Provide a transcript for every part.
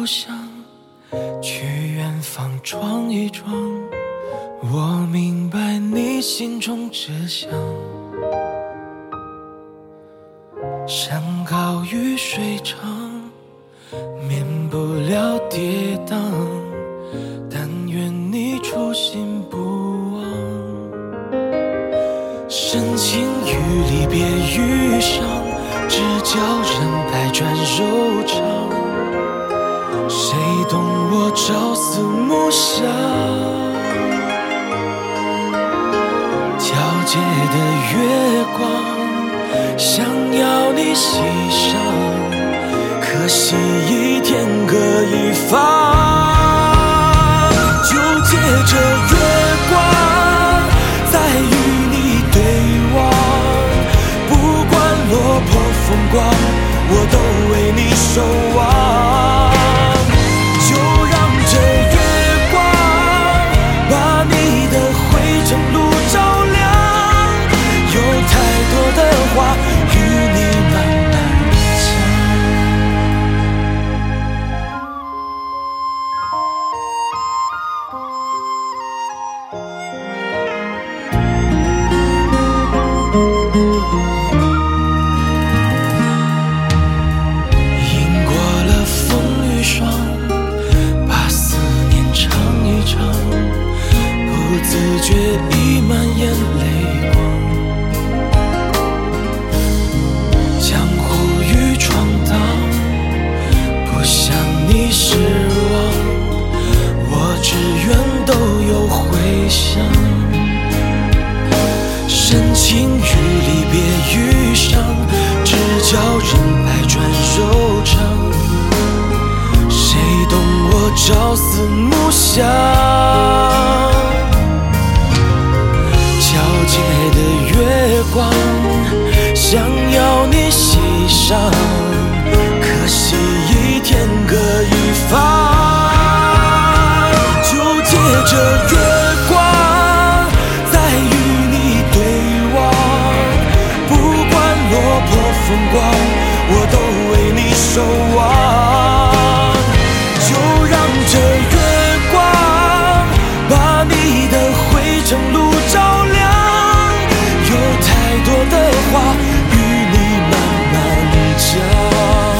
故乡，去远方闯一闯。我明白你心中志向，山高雨水长，免不了跌宕，但愿你初心不忘。深情与离别遇上，只叫人百转柔肠。谁懂我朝思暮想？皎洁的月光，想要你欣赏，可惜一天各一方。就借着月光，再与你对望，不管落魄风光，我都为你守望。就让这月光把你的灰尘路照亮，有太多的话与你慢慢讲。赢过了风雨霜，把思念尝一尝，不自觉溢满眼泪光。江湖与闯荡，不向你失望，我只愿都有回响。深情与离别遇上，只叫人百转柔肠。谁懂我朝思暮想？皎洁的月光，想要你欣赏，可惜一天各一方。就借着月光，再与你对望，不管落魄风光，我都为你守望。就让这月光把你的灰尘路照亮，有太多的话与你慢慢讲。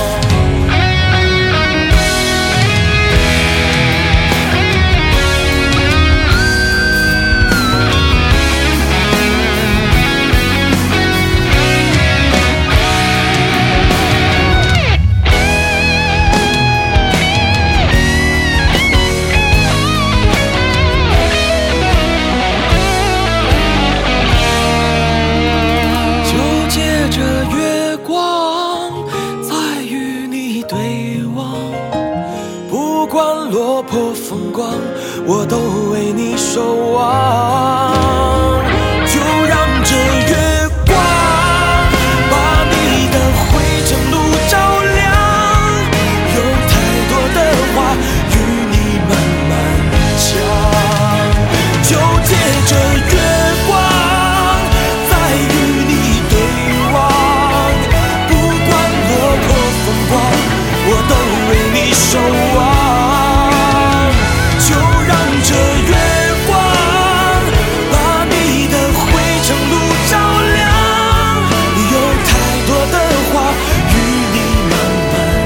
就借着月光，再与你对望，不管落魄风光，我都为你守望。就让这月光把你的灰尘路照亮，有太多的话与你慢慢讲。就借着月光，再与你对望，不管落魄风光，我都为你守望。就让这月光把你的灰尘路照亮，有太多的话与你慢慢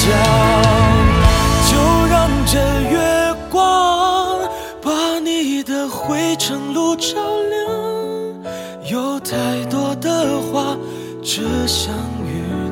讲。就让这月光把你的灰尘路照亮，有太多的话只想与